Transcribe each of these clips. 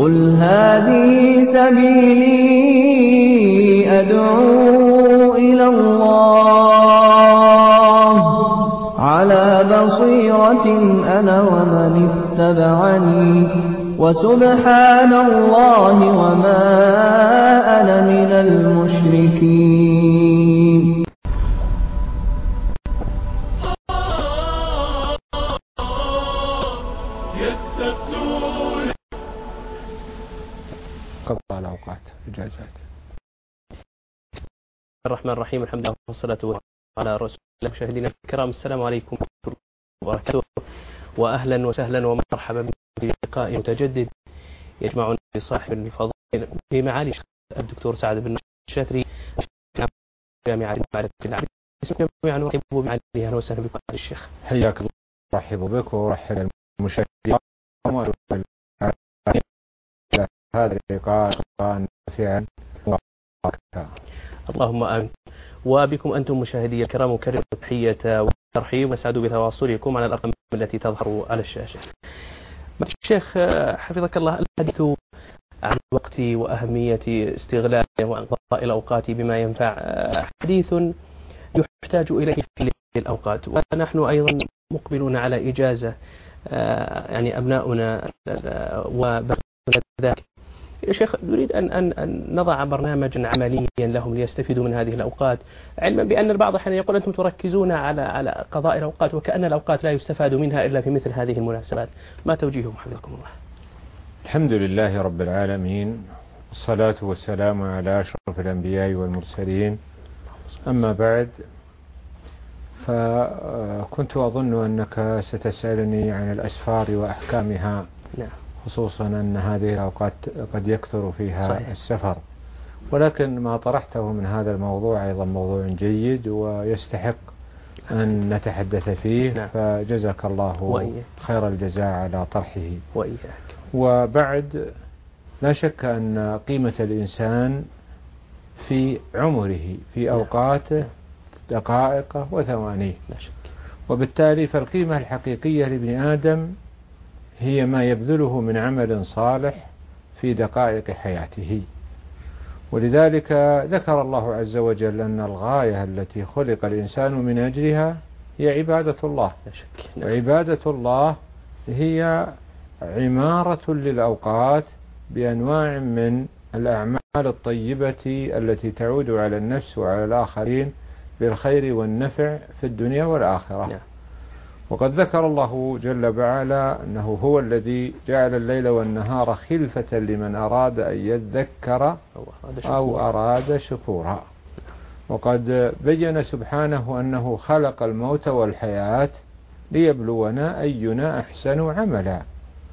قل هذه سبيلي أدعو إلى الله على بصيرة أنا ومن اتبعني وسبحان الله وما أنا من المشركين. قضاء الأوقات إجازات. الرحمن الرحيم، الحمد لله والصلاة والسلام على رسول الله. مشاهدينا الكرام، السلام عليكم ورحمة الله وبركاته، وأهلا وسهلا ومرحبا في لقاء متجدد يجمعنا بصاحب الفضيلة في معالي الدكتور سعد بن الشاتري جامعة المعرفة العامة. جميعا نرحب بمعالي. أهلا وسهلا بكم الشيخ. حياك الله. أرحب بك وأرحب المشاهدين هذا اللقاء نافعا وبركاته. اللهم آمين. وبكم أنتم مشاهدي الكرام أكرر التحية والترحيب ونسعد بتواصلكم على الأرقام التي تظهر على الشاشة. الشيخ حفظك الله، الحديث عن الوقت وأهمية استغلاله وقضاء الأوقات بما ينفع حديث يحتاج إليه في الأوقات، ونحن أيضا مقبلون على إجازة يعني أبناؤنا وبقينا ذلك. يا شيخ، نريد أن نضع برنامجا عمليا لهم ليستفيدوا من هذه الأوقات، علما بأن البعض أحيانا يقول أنتم تركزون على قضاء الأوقات وكأن الأوقات لا يستفاد منها إلا في مثل هذه المناسبات. ما توجيههم حفظكم الله؟ الحمد لله رب العالمين، والصلاة والسلام على أشرف الأنبياء والمرسلين. أما بعد، فكنت أظن أنك ستسألني عن الأسفار وأحكامها. نعم. خصوصا أن هذه الأوقات قد يكثر فيها صحيح. السفر، ولكن ما طرحته من هذا الموضوع أيضا موضوع جيد ويستحق أن نتحدث فيه. نعم. فجزاك الله وإياك خير الجزاء على طرحه. وإياك. وبعد، لا شك أن قيمة الإنسان في عمره في أوقاته دقائق وثوانيه، لا شك. وبالتالي فالقيمة الحقيقية لابن آدم هي ما يبذله من عمل صالح في دقائق حياته. ولذلك ذكر الله عز وجل أن الغاية التي خلق الإنسان من أجلها هي عبادة الله. لا شك. وعبادة الله هي عمارة للأوقات بأنواع من الأعمال الطيبة التي تعود على النفس وعلى الآخرين بالخير والنفع في الدنيا والآخرة. نعم. وقد ذكر الله جل وعلا أنه هو الذي جعل الليل والنهار خلفة لمن أراد أن يذكر أو أراد شكورا. وقد بين سبحانه أنه خلق الموت والحياة ليبلونا أينا أحسن عملا.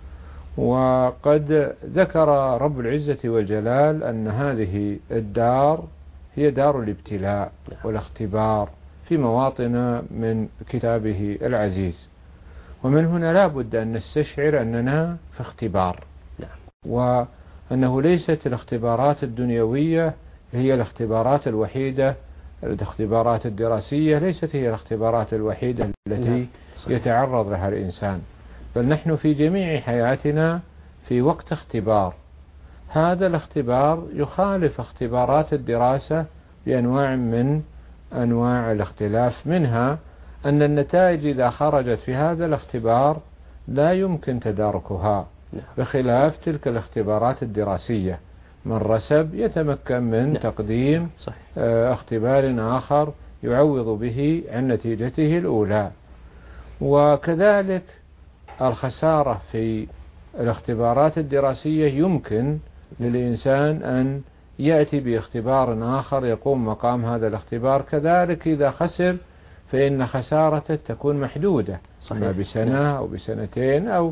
وقد ذكر رب العزة والجلال أن هذه الدار هي دار الابتلاء والاختبار في مواطن من كتابه العزيز. ومن هنا لا بد أن نستشعر أننا في اختبار، وأنه ليست الاختبارات الدنيوية هي الاختبارات الوحيدة. الاختبارات الدراسية ليست هي الاختبارات الوحيدة التي يتعرض لها الإنسان، بل نحن في جميع حياتنا في وقت اختبار. هذا الاختبار يخالف اختبارات الدراسة بأنواع من أنواع الاختلاف، منها أن النتائج إذا خرجت في هذا الاختبار لا يمكن تداركها، بخلاف تلك الاختبارات الدراسية. من رسب يتمكن من تقديم اختبار آخر يعوض به عن نتيجته الأولى. وكذلك الخسارة في الاختبارات الدراسية يمكن للإنسان أن يأتي باختبار آخر يقوم مقام هذا الاختبار. كذلك إذا خسر فإن خسارته تكون محدودة، إما بسنة أو بسنتين أو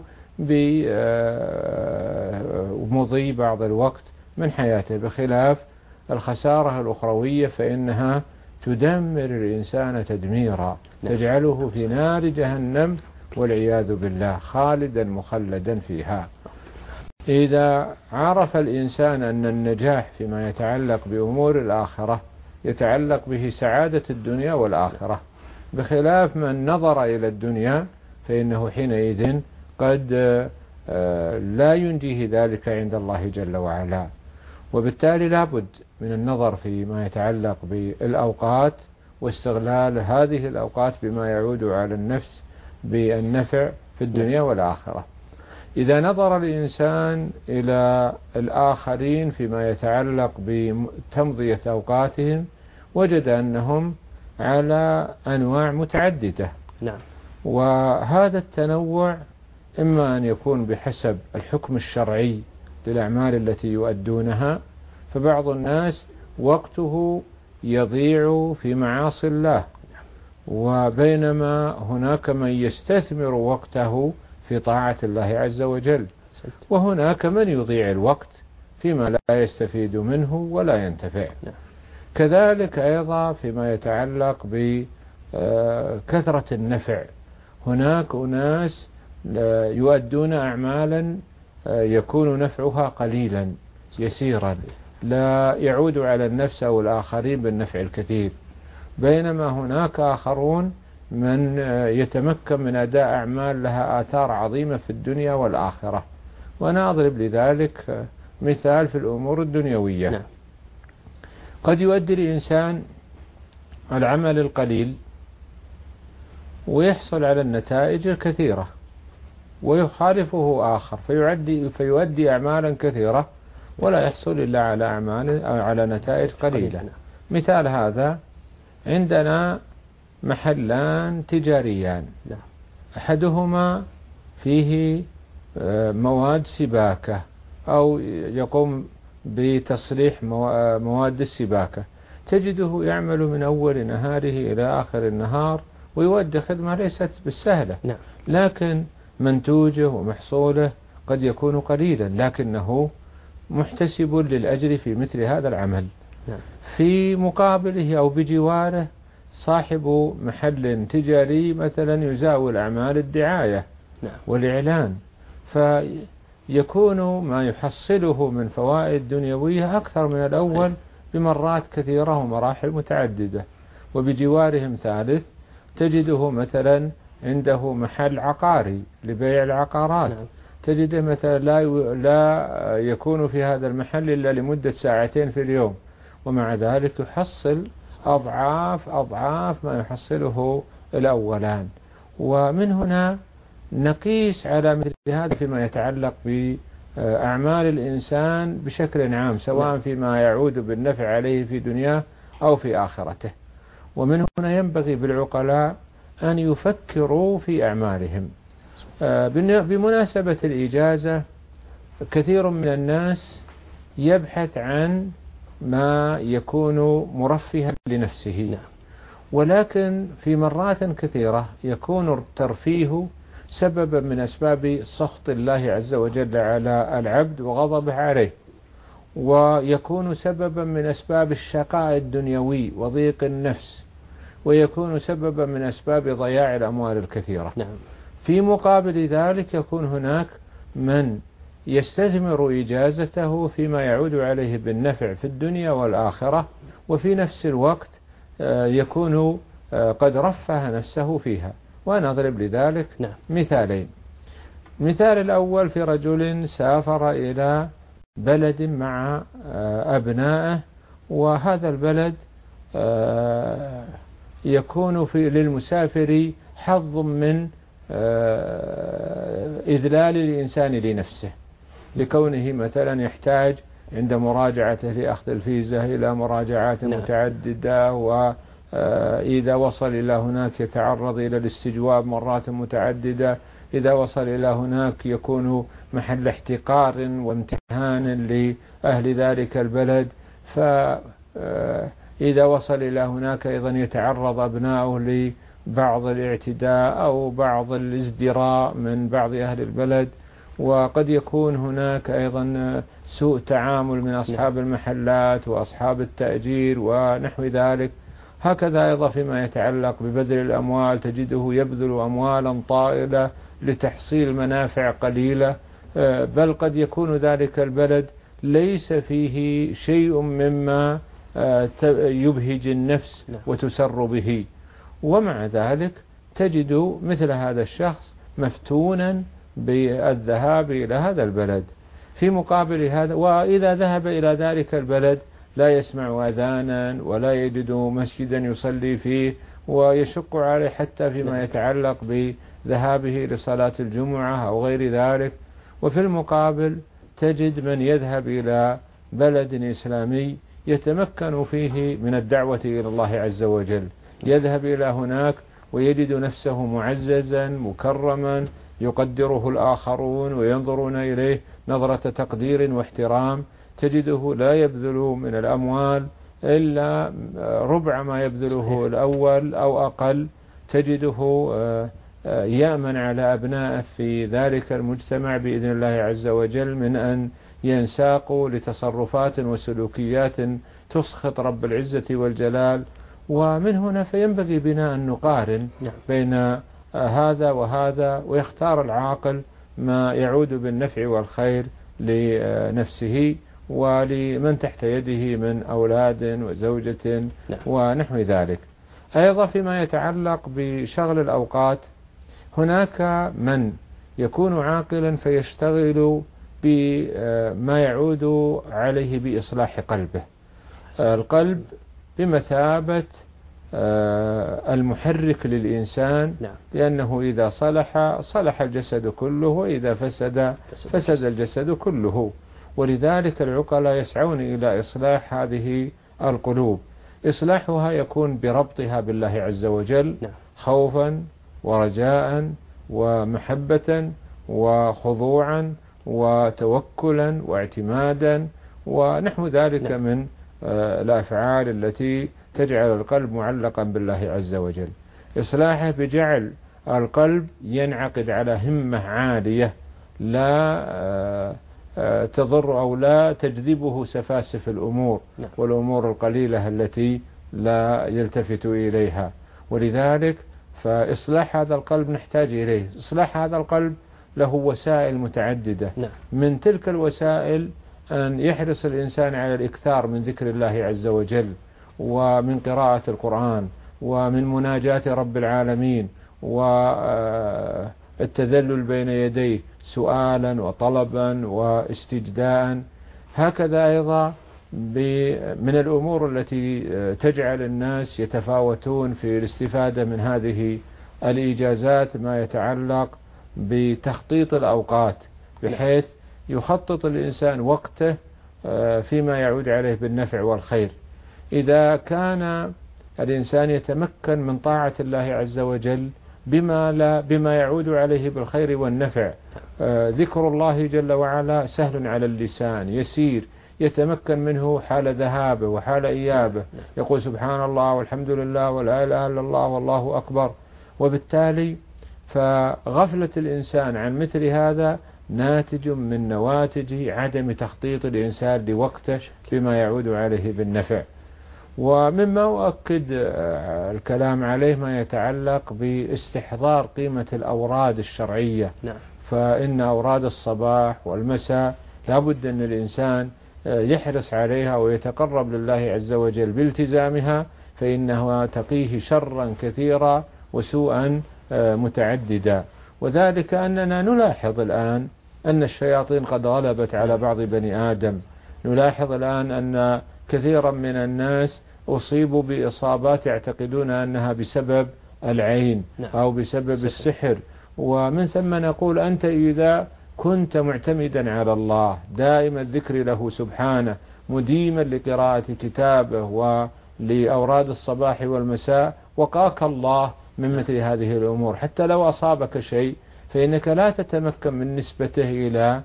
بمضي بعض الوقت من حياته، بخلاف الخسارة الأخروية فإنها تدمر الإنسان تدميرا، تجعله في نار جهنم والعياذ بالله خالدا مخلدا فيها. إذا عرف الإنسان أن النجاح فيما يتعلق بأمور الآخرة يتعلق به سعادة الدنيا والآخرة، بخلاف من نظر إلى الدنيا فإنه حينئذ قد لا ينجيه ذلك عند الله جل وعلا. وبالتالي لابد من النظر فيما يتعلق بالأوقات واستغلال هذه الأوقات بما يعود على النفس بالنفع في الدنيا والآخرة. إذا نظر الإنسان إلى الآخرين فيما يتعلق بتمضية أوقاتهم وجد أنهم على أنواع متعددة. نعم. وهذا التنوع إما أن يكون بحسب الحكم الشرعي للأعمال التي يؤدونها، فبعض الناس وقته يضيع في معاصي الله، وبينما هناك من يستثمر وقته في طاعة الله عز وجل، وهناك من يضيع الوقت فيما لا يستفيد منه ولا ينتفع. كذلك أيضا فيما يتعلق بكثرة النفع، هناك أناس يؤدون أعمالا يكون نفعها قليلا يسيرا لا يعود على النفس أو الآخرين بالنفع الكثير، بينما هناك آخرون من يتمكن من أداء أعمال لها آثار عظيمة في الدنيا والآخرة. وأنا أضرب لذلك مثال في الأمور الدنيوية. نعم. قد يؤدي الإنسان العمل القليل ويحصل على النتائج الكثيرة، ويخالفه آخر فيؤدي أعمالا كثيرة ولا يحصل إلا على نتائج قليلة. مثال هذا عندنا محلان تجاريان، أحدهما فيه مواد سباكة أو يقوم بتصليح مواد السباكة، تجده يعمل من أول نهاره إلى آخر النهار ويؤدي خدمة ليست بالسهلة، لكن منتوجه ومحصوله قد يكون قليلا لكنه محتسب للأجر في مثل هذا العمل. في مقابله أو بجواره صاحب محل تجاري مثلا يزاول أعمال الدعاية والإعلان، فيكون ما يحصله من فوائد دنيوية أكثر من الأول بمرات كثيرة ومراحل متعددة. وبجوارهم ثالث تجده مثلا عنده محل عقاري لبيع العقارات، تجده مثلا لا يكون في هذا المحل إلا لمدة ساعتين في اليوم، ومع ذلك يحصل أضعاف ما يحصله الأولان. ومن هنا نقيس على مثل هذا فيما يتعلق بأعمال الإنسان بشكل عام، سواء فيما يعود بالنفع عليه في دنياه أو في آخرته. ومن هنا ينبغي بالعقلاء أن يفكروا في أعمالهم. بمناسبة الإجازة كثير من الناس يبحث عن ما يكون مرفها لنفسه، ولكن في مرات كثيرة يكون الترفيه سببا من أسباب سخط الله عز وجل على العبد وغضبه عليه، ويكون سببا من أسباب الشقاء الدنيوي وضيق النفس، ويكون سببا من أسباب ضياع الأموال الكثيرة. في مقابل ذلك يكون هناك من يستثمر إجازته فيما يعود عليه بالنفع في الدنيا والآخرة، وفي نفس الوقت يكون قد رفه نفسه فيها. وأنا أضرب لذلك مثالين. مثال الأول في رجل سافر إلى بلد مع أبنائه، وهذا البلد يكون للمسافر حظ من إذلال الإنسان لنفسه، لكونه مثلا يحتاج عند مراجعته لأخذ الفيزا إلى مراجعات متعددة، وإذا وصل إلى هناك يتعرض إلى الاستجواب مرات متعددة، إذا وصل إلى هناك يكون محل احتقار وامتهان لأهل ذلك البلد، فإذا وصل إلى هناك أيضا يتعرض أبناؤه لبعض الاعتداء أو بعض الازدراء من بعض أهل البلد، وقد يكون هناك أيضا سوء تعامل من أصحاب المحلات وأصحاب التأجير ونحو ذلك. هكذا أيضا فيما يتعلق ببذل الأموال تجده يبذل أموالا طائلة لتحصيل منافع قليلة، بل قد يكون ذلك البلد ليس فيه شيء مما يبهج النفس وتسر به، ومع ذلك تجد مثل هذا الشخص مفتونا بالذهاب إلى هذا البلد. في مقابل هذا، وإذا ذهب إلى ذلك البلد لا يسمع أذانا ولا يجد مسجدا يصلي فيه، ويشق عليه حتى فيما يتعلق بذهابه لصلاة الجمعة أو غير ذلك. وفي المقابل تجد من يذهب إلى بلد إسلامي يتمكن فيه من الدعوة إلى الله عز وجل، يذهب إلى هناك ويجد نفسه معززا مكرما، يقدره الآخرون وينظرون إليه نظرة تقدير واحترام. تجده لا يبذل من الأموال إلا ربع ما يبذله الأول أو أقل. تجده يأمن على أبنائه في ذلك المجتمع بإذن الله عز وجل من أن ينساقوا لتصرفات وسلوكيات تسخط رب العزة والجلال. ومن هنا فينبغي بنا أن نقارن بين هذا وهذا، ويختار العاقل ما يعود بالنفع والخير لنفسه ولمن تحت يده من أولاد وزوجة ونحو ذلك. أيضا فيما يتعلق بشغل الأوقات، هناك من يكون عاقلا فيشتغل بما يعود عليه بإصلاح قلبه. القلب بمثابة المحرك للإنسان، لأنه إذا صلح الجسد كله، وإذا فسد الجسد كله. ولذلك العقلاء يسعون إلى إصلاح هذه القلوب. إصلاحها يكون بربطها بالله عز وجل خوفا ورجاء ومحبة وخضوعا وتوكلا واعتمادا ونحو ذلك من الأفعال التي تجعل القلب معلقا بالله عز وجل. إصلاحه بجعل القلب ينعقد على همة عالية لا تضر أو لا تجذبه سفاسف الأمور والأمور القليلة التي لا يلتفت إليها. ولذلك فإصلاح هذا القلب نحتاج إليه. إصلاح هذا القلب له وسائل متعددة. من تلك الوسائل أن يحرص الإنسان على الإكثار من ذكر الله عز وجل، ومن قراءة القرآن، ومن مناجاة رب العالمين، والتذلل بين يديه سؤالا وطلبا واستجداء. هكذا أيضا من الأمور التي تجعل الناس يتفاوتون في الاستفادة من هذه الإجازات ما يتعلق بتخطيط الأوقات، بحيث يخطط الإنسان وقته فيما يعود عليه بالنفع والخير. إذا كان الإنسان يتمكن من طاعة الله عز وجل بما يعود عليه بالخير والنفع، ذكر الله جل وعلا سهل على اللسان يسير، يتمكن منه حال ذهابه وحال إيابه، يقول سبحان الله والحمد لله ولا إله إلا الله والله أكبر. وبالتالي فغفلة الإنسان عن مثل هذا ناتج من نواتج عدم تخطيط الإنسان لوقته بما يعود عليه بالنفع. ومما أؤكد الكلام عليه ما يتعلق باستحضار قيمة الأوراد الشرعية. فإن أوراد الصباح والمساء لابد أن الإنسان يحرص عليها ويتقرب لله عز وجل بالتزامها، فإنها تقيه شرا كثيرا وسوءا متعددا. وذلك أننا نلاحظ الآن أن الشياطين قد غلبت على بعض بني آدم. نلاحظ الآن أن كثيرا من الناس أصيبوا بإصابات يعتقدون أنها بسبب العين أو بسبب السحر. ومن ثم نقول أنت إذا كنت معتمدا على الله دائما الذكر له سبحانه، مديما لقراءة كتابه ولأوراد الصباح والمساء، وقاك الله من مثل هذه الأمور. حتى لو أصابك شيء فإنك لا تتمكن من نسبته إلى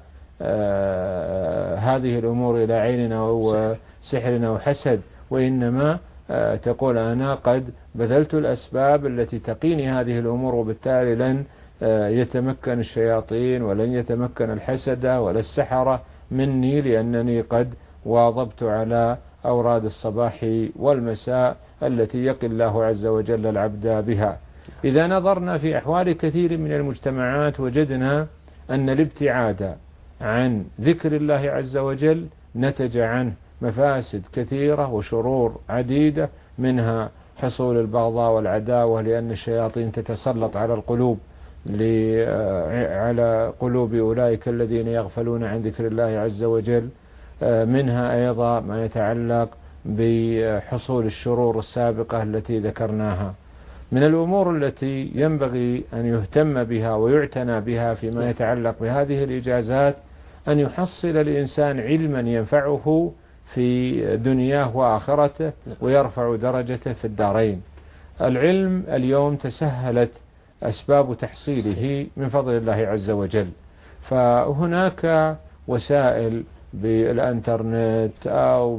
هذه الأمور إلى عين أو سحر أو حسد، وإنما تقول أنا قد بذلت الأسباب التي تقيني هذه الأمور، وبالتالي لن يتمكن الشياطين ولن يتمكن الحسد ولا السحرة مني، لأنني قد واظبت على أوراد الصباح والمساء التي يقي الله عز وجل العبد بها. إذا نظرنا في أحوال كثير من المجتمعات وجدنا أن الابتعاد عن ذكر الله عز وجل نتج عنه مفاسد كثيرة وشرور عديدة، منها حصول البغضاء والعداوة، لأن الشياطين تتسلط على القلوب على قلوب أولئك الذين يغفلون عن ذكر الله عز وجل. منها أيضا ما يتعلق بحصول الشرور السابقة التي ذكرناها. من الأمور التي ينبغي أن يهتم بها ويعتنى بها فيما يتعلق بهذه الإجازات أن يحصل الإنسان علما ينفعه في دنياه وآخرته ويرفع درجته في الدارين. العلم اليوم تسهلت أسباب تحصيله من فضل الله عز وجل، فهناك وسائل بالإنترنت أو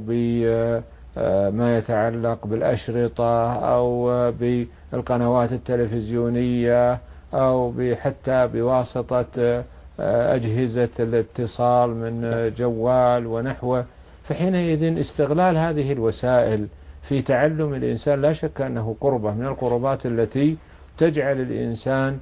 بما يتعلق بالأشرطة أو بالقنوات التلفزيونية أو حتى بواسطة أجهزة الاتصال من جوال ونحوه. فحينئذ استغلال هذه الوسائل في تعلم الإنسان لا شك أنه قربة من القربات التي تجعل الإنسان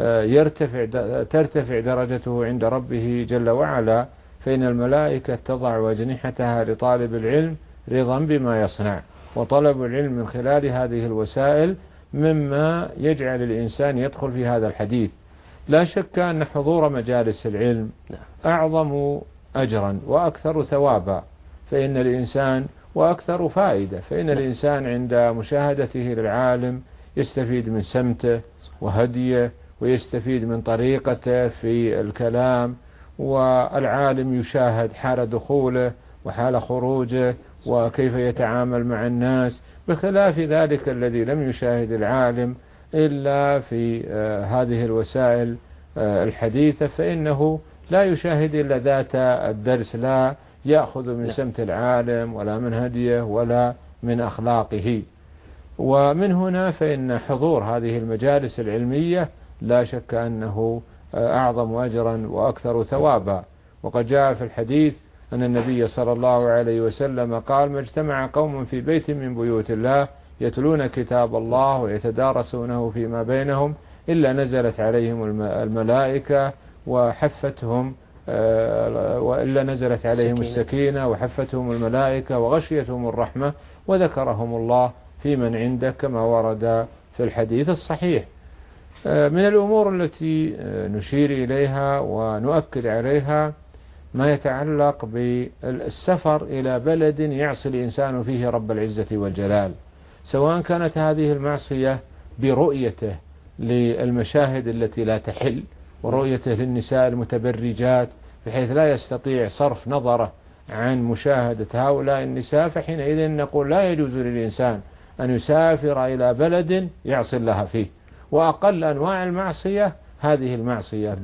ترتفع درجته عند ربه جل وعلا، فإن الملائكة تضع أجنحتها لطالب العلم رضا بما يصنع. وطلب العلم من خلال هذه الوسائل مما يجعل الإنسان يدخل في هذا الحديث. لا شك أن حضور مجالس العلم أعظم أجرا وأكثر ثوابا، فإن الإنسان وأكثر فائدة، فإن الإنسان عند مشاهدته للعالم يستفيد من سمته وهديه ويستفيد من طريقته في الكلام، والعالم يشاهد حال دخوله وحال خروجه وكيف يتعامل مع الناس، بخلاف ذلك الذي لم يشاهد العالم إلا في هذه الوسائل الحديثة، فإنه لا يشاهد إلا ذات الدرس، لا يأخذ من سمت العالم ولا من هديه ولا من أخلاقه. ومن هنا فإن حضور هذه المجالس العلمية لا شك أنه أعظم أجرا وأكثر ثوابا. وقد جاء في الحديث أن النبي صلى الله عليه وسلم قال: ما اجتمع قوم في بيت من بيوت الله يتلون كتاب الله ويتدارسونه فيما بينهم إلا نزلت عليهم الملائكة وحفتهم وإلا نزلت عليهم السكينة وحفتهم الملائكة وغشيتهم الرحمة وذكرهم الله في من عنده، كما ورد في الحديث الصحيح. من الأمور التي نشير إليها ونؤكد عليها ما يتعلق بالسفر إلى بلد يعصي الإنسان فيه رب العزة والجلال، سواء كانت هذه المعصية برؤيته للمشاهد التي لا تحل ورؤيته للنساء المتبرجات بحيث لا يستطيع صرف نظره عن مشاهدة هؤلاء النساء، فحينئذ نقول لا يجوز للإنسان أن يسافر إلى بلد يعصي الله فيه. وأقل أنواع المعصية هذه المعصية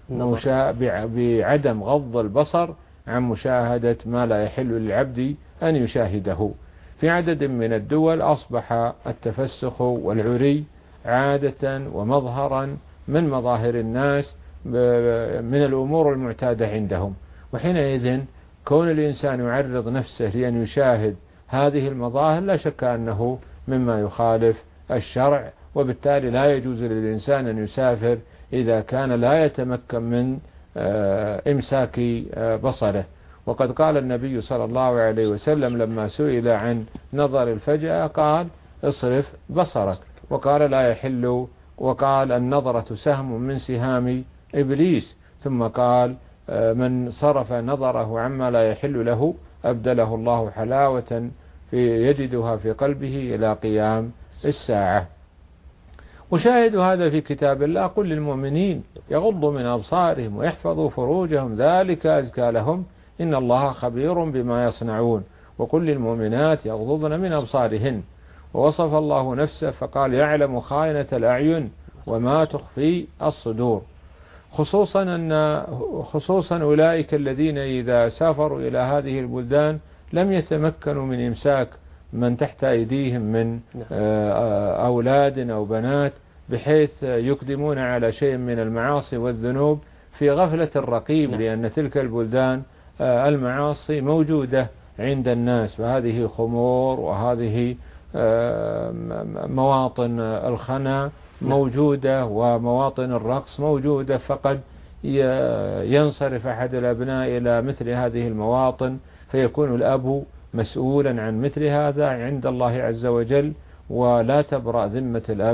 بعدم غض البصر عن مشاهدة ما لا يحل للعبد أن يشاهده. في عدد من الدول أصبح التفسخ والعري عادة ومظهرا من مظاهر الناس من الأمور المعتادة عندهم، وحينئذ كون الإنسان يعرض نفسه لأن يشاهد هذه المظاهر لا شك أنه مما يخالف الشرع، وبالتالي لا يجوز للإنسان أن يسافر إذا كان لا يتمكن من إمساك بصره. وقد قال النبي صلى الله عليه وسلم لما سئل عن نظر الفجأة قال: اصرف بصرك، وقال: لا يحل، وقال: النظرة سهم من سهام إبليس، ثم قال: من صرف نظره عما لا يحل له أبدله الله حلاوة يجدها في قلبه إلى قيام الساعة. وشاهدوا هذا في كتاب الله: قل للمؤمنين يغضوا من أبصارهم ويحفظوا فروجهم ذلك أزكى لهم إن الله خبير بما يصنعون، وقل للمؤمنات يغضضن من أبصارهن. ووصف الله نفسه فقال: يعلم خائنة الأعين وما تخفي الصدور، خصوصا أولئك الذين إذا سافروا إلى هذه البلدان لم يتمكنوا من إمساك من تحت أيديهم من أولاد أو بنات، بحيث يقدمون على شيء من المعاصي والذنوب في غفلة الرقيب، لأن تلك البلدان المعاصي موجودة عند الناس، وهذه خمور وهذه مواطن الخنا موجودة ومواطن الرقص موجودة، فقد ينصرف أحد الأبناء إلى مثل هذه المواطن فيكون الأب مسؤولا عن مثل هذا عند الله عز وجل، ولا تبرأ ذمة الأب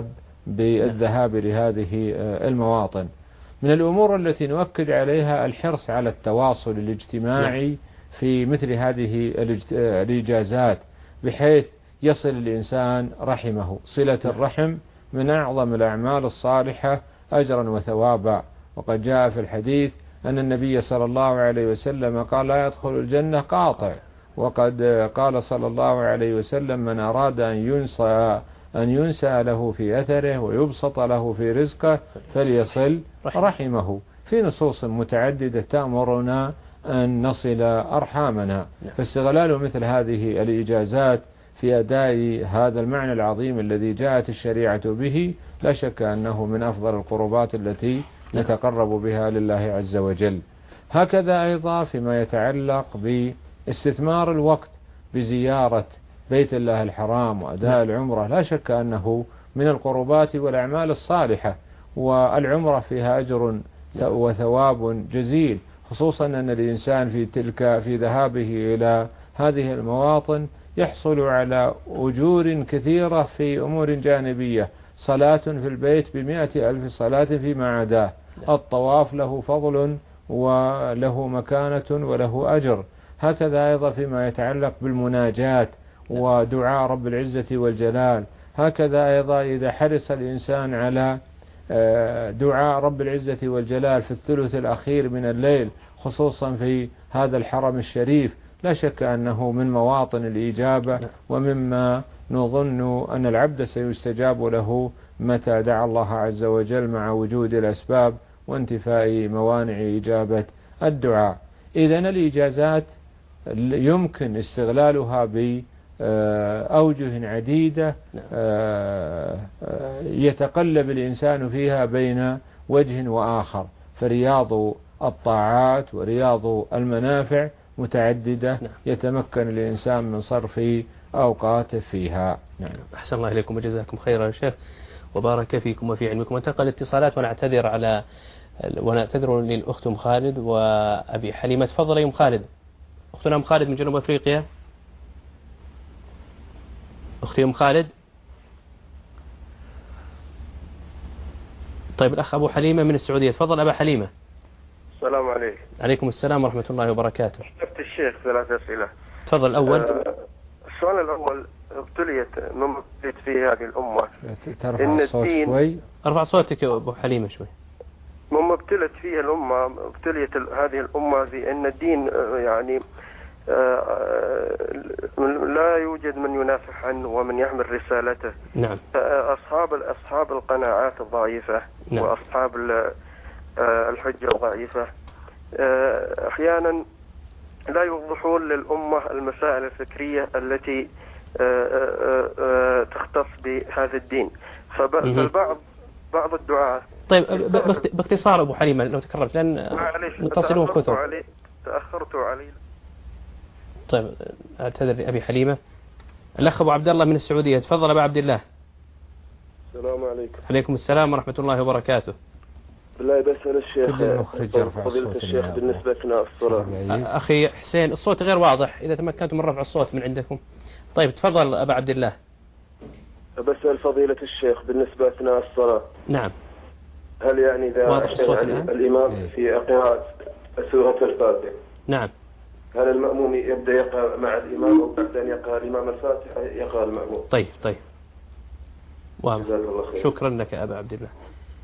بالذهاب لهذه المواطن. من الأمور التي نؤكد عليها الحرص على التواصل الاجتماعي في مثل هذه الإجازات، بحيث يصل الإنسان رحمه. صلة الرحم من أعظم الأعمال الصالحة أجرا وثوابا، وقد جاء في الحديث أن النبي صلى الله عليه وسلم قال: لا يدخل الجنة قاطع. وقد قال صلى الله عليه وسلم: من أراد أن ينسى له في أثره ويبسط له في رزقه فليصل رحمه. في نصوص متعددة تأمرنا أن نصل أرحامنا، فاستغلال مثل هذه الإجازات في أداء هذا المعنى العظيم الذي جاءت الشريعة به لا شك أنه من أفضل القربات التي نتقرب بها لله عز وجل. هكذا أيضا فيما يتعلق باستثمار الوقت بزيارة بيت الله الحرام وأداء العمرة، لا شك أنه من القربات والأعمال الصالحة، والعمرة فيها أجر وثواب جزيل، خصوصا أن الإنسان في ذهابه إلى هذه المواطن يحصل على أجور كثيرة في أمور جانبية. صلاة في البيت ب100,000 صلاة فيما عداه. الطواف له فضل وله مكانة وله أجر. هكذا أيضا فيما يتعلق بالمناجات ودعاء رب العزة والجلال. هكذا أيضا إذا حرص الإنسان على دعاء رب العزة والجلال في الثلث الأخير من الليل، خصوصا في هذا الحرم الشريف، لا شك أنه من مواطن الإجابة، ومما نظن أن العبد سيستجاب له متى دعا الله عز وجل مع وجود الأسباب وانتفاء موانع إجابة الدعاء. إذن الإجازات يمكن استغلالها بأوجه عديدة يتقلب الإنسان فيها بين وجه وآخر، فرياض الطاعات ورياض المنافع متعددة يتمكن الإنسان من صرف أوقاته فيها. أحسن الله إليكم وجزاكم خيرا يا شيخ، وبارك فيكم وفي علمكم. وانتقل الاتصالات، ونعتذر للأخت أم خالد وأبي حليمة. تفضل يا أم خالد. أختنا أم خالد من جنوب أفريقيا. أختي أم خالد. طيب الأخ أبو حليمة من السعودية. تفضل أبا حليمة. السلام عليكم. عليكم السلام ورحمة الله وبركاته. سمعت الشيخ 3 أسئلة. تفضل. الأول السؤال الأول: ابتليت فيه هذه الأمة إن الدين. ارفع صوتك يا أبو حليمة شوي. مما ابتلت فيها الأمة، ابتليت هذه الأمة بأن الدين يعني لا يوجد من ينافح عنه ومن يحمل رسالته. نعم. أصحاب القناعات الضعيفة. نعم. وأصحاب الحجة الضعيفة أحيانا لا يوضحون للأمة المسائل الفكرية التي تختص بهذا الدين. بعض الدعاة. طيب باختصار أبو حليمة لو تكرمت، لأن متصلون كثر. تأخرت عليه. طيب أعتذر أبي حليمة. الأخ أبو عبد الله من السعودية. تفضل أبو عبد الله. السلام عليكم. عليكم السلام ورحمة الله وبركاته. بالله بسأل الشيخ فضيلة الشيخ بالنسبة لنا الصلاة. أخي حسين الصوت غير واضح، إذا تمكنتم من رفع الصوت من عندكم. طيب تفضل أبا عبد الله. بسأل فضيلة الشيخ بالنسبة لنا الصلاة. نعم. هل يعني إذا الإمام في قراءة سورة الفاتحة، نعم، هل المأموم يبدأ يقرأ مع الإمام وبعد أن يقرأ الإمام الفاتحة يقرأ المأموم؟ طيب واضح. شكرا لك أبا عبد الله.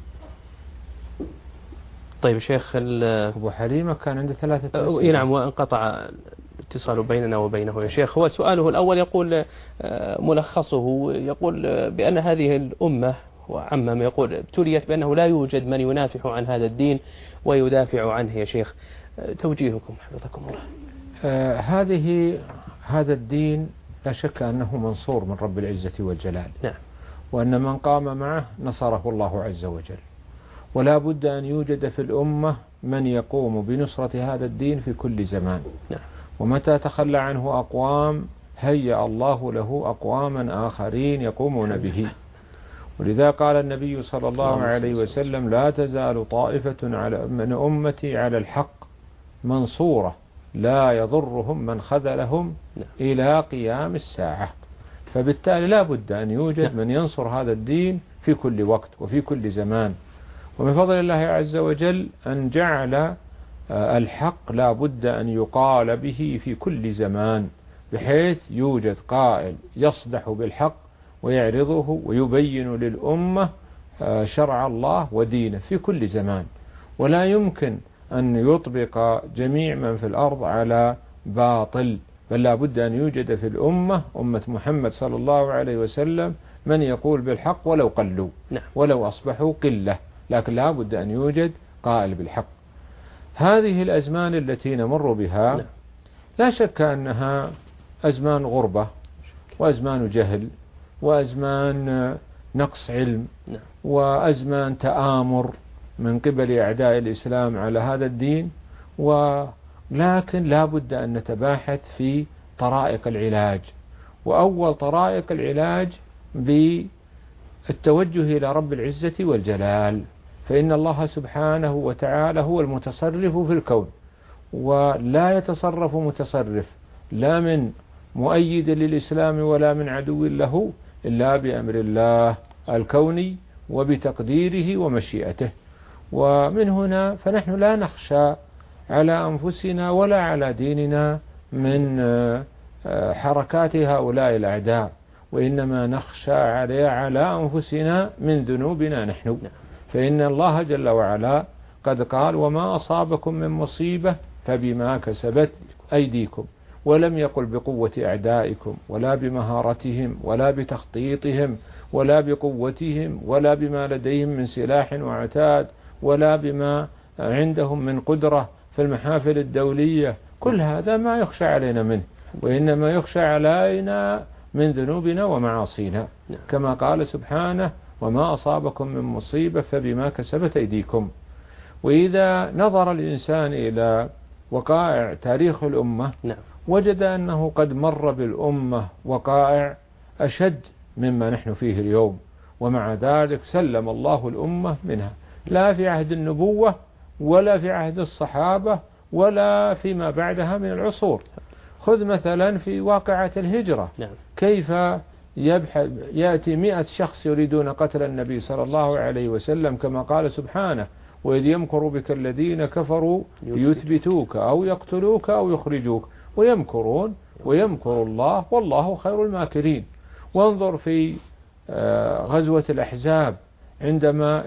طيب شيخ أبو حليمة كان عنده 3 أسئلة. نعم، وانقطع الاتصال بيننا وبينه يا شيخ. هو سؤاله الأول يقول ملخصه، يقول بأن هذه الأمة وعمم يقول ابتليت بأنه لا يوجد من ينافح عن هذا الدين ويدافع عنه يا شيخ. توجيهكم حفظكم الله. هذا الدين لا شك أنه منصور من رب العزة والجلال. نعم. وأن من قام معه نصره الله عز وجل، ولا بد أن يوجد في الأمة من يقوم بنصرة هذا الدين في كل زمان. نعم. ومتى تخلى عنه أقوام هيأ الله له أقواما آخرين يقومون به. ولذا قال النبي صلى الله عليه وسلم: لا تزال طائفة من أمتي على الحق منصورة لا يضرهم من خذلهم إلى قيام الساعة. فبالتالي لا بد أن يوجد من ينصر هذا الدين في كل وقت وفي كل زمان. ومن فضل الله عز وجل أن جعل الحق لا بد أن يقال به في كل زمان، بحيث يوجد قائل يصدح بالحق ويعرضه ويبين للأمة شرع الله ودينه في كل زمان. ولا يمكن أن يطبق جميع من في الأرض على باطل، بل لا بد أن يوجد في الأمة أمة محمد صلى الله عليه وسلم من يقول بالحق ولو قلوا ولو أصبحوا قلة، لكن لا بد أن يوجد قائل بالحق. هذه الأزمان التي نمر بها لا شك أنها أزمان غربة وأزمان جهل وأزمان نقص علم وأزمان تآمر من قبل أعداء الإسلام على هذا الدين، ولكن لا بد أن نتباحث في طرائق العلاج. وأول طرائق العلاج بالتوجه إلى رب العزة والجلال، فإن الله سبحانه وتعالى هو المتصرف في الكون، ولا يتصرف متصرف لا من مؤيد للإسلام ولا من عدو له إلا بأمر الله الكوني وبتقديره ومشيئته. ومن هنا فنحن لا نخشى على أنفسنا ولا على ديننا من حركات هؤلاء الأعداء، وإنما نخشى على أنفسنا من ذنوبنا نحن. فإن الله جل وعلا قد قال: وما أصابكم من مصيبة فبما كسبت أيديكم، ولم يقل بقوة أعدائكم ولا بمهارتهم ولا بتخطيطهم ولا بقوتهم ولا بما لديهم من سلاح وعتاد ولا بما عندهم من قدرة في المحافل الدولية. كل هذا ما يخشى علينا منه، وإنما يخشى علينا من ذنوبنا ومعاصينا، كما قال سبحانه: وما أصابكم من مصيبة فبما كسبت أيديكم. وإذا نظر الإنسان إلى وقائع تاريخ الأمة وجد أنه قد مر بالأمة وقائع أشد مما نحن فيه اليوم، ومع ذلك سلم الله الأمة منها، لا في عهد النبوة ولا في عهد الصحابة ولا فيما بعدها من العصور. خذ مثلا في واقعة الهجرة، كيف يأتي 100 شخص يريدون قتل النبي صلى الله عليه وسلم، كما قال سبحانه: وإذ يمكر بك الذين كفروا يثبتوك أو يقتلوك أو يخرجوك ويمكرون ويمكر الله والله خير الماكرين. وانظر في غزوة الأحزاب عندما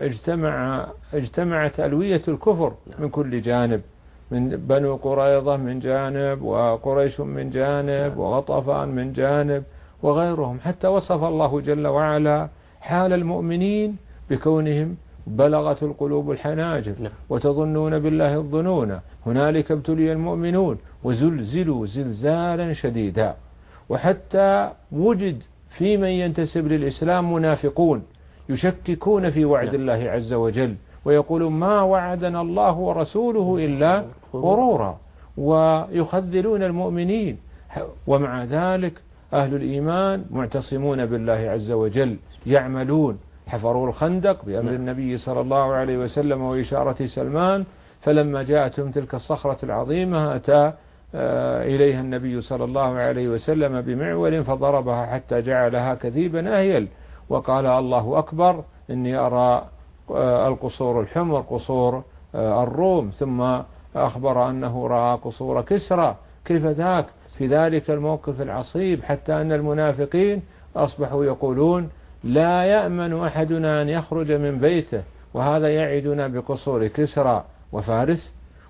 اجتمعت ألوية الكفر من كل جانب، من بنو قريظة من جانب وقريش من جانب وغطفان من جانب وغيرهم، حتى وصف الله جل وعلا حال المؤمنين بكونهم بلغت القلوب الحناجر وتظنون بالله الظنون هنالك ابتلي المؤمنون وزلزلوا زلزالا شديدا. وحتى وجد في من ينتسب للإسلام منافقون يشككون في وعد الله عز وجل ويقولون: ما وعدنا الله ورسوله إلا غرورا، ويخذلون المؤمنين. ومع ذلك أهل الإيمان معتصمون بالله عز وجل، يعملون، حفروا الخندق بأمر النبي صلى الله عليه وسلم وإشارة سلمان، فلما جاءتهم تلك الصخرة العظيمة أتى إليها النبي صلى الله عليه وسلم بمعول فضربها حتى جعلها كثيبا أهيل، وقال: الله أكبر، إني أرى القصور الحمر قصور الروم، ثم أخبر أنه رأى قصور كسرى. كيف ذاك في ذلك الموقف العصيب، حتى أن المنافقين أصبحوا يقولون: لا يأمن أحدنا أن يخرج من بيته وهذا يعدنا بقصور كسرى وفارس.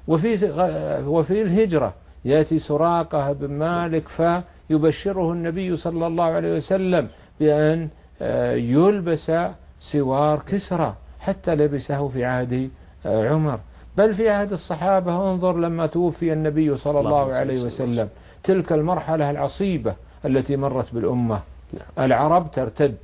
وفي الهجرة يأتي سراقة بن مالك فيبشره النبي صلى الله عليه وسلم بأن يلبس سوار كسرى، حتى لبسه في عهد عمر، بل في عهد الصحابة. انظر لما توفي النبي صلى الله عليه وسلم، تلك المرحلة العصيبة التي مرت بالأمة، العرب ترتد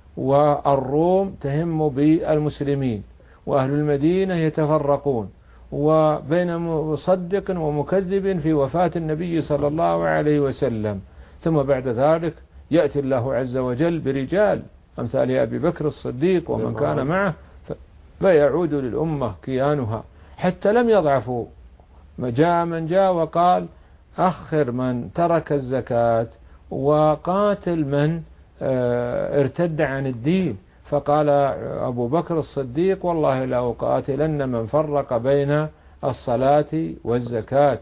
والروم تهم بالمسلمين وأهل المدينة يتفرقون، وبين مصدق ومكذب في وفاة النبي صلى الله عليه وسلم. ثم بعد ذلك يأتي الله عز وجل برجال أمثال أبي بكر الصديق ومن كان معه فيعود للأمة كيانها، حتى لم يضعفوا. جاء من جاء وقال: أخر من ترك الزكاة وقاتل من ارتد عن الدين، فقال أبو بكر الصديق والله لأقاتلن من فرق بين الصلاة والزكاة،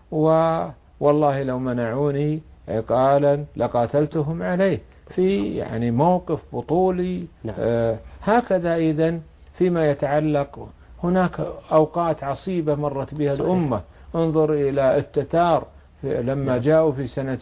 والله لو منعوني عقالا لقاتلتهم عليه، في يعني موقف بطولي. هكذا إذن فيما يتعلق، هناك أوقات عصيبة مرت بها الأمة. انظر إلى التتار لما جاءوا في سنة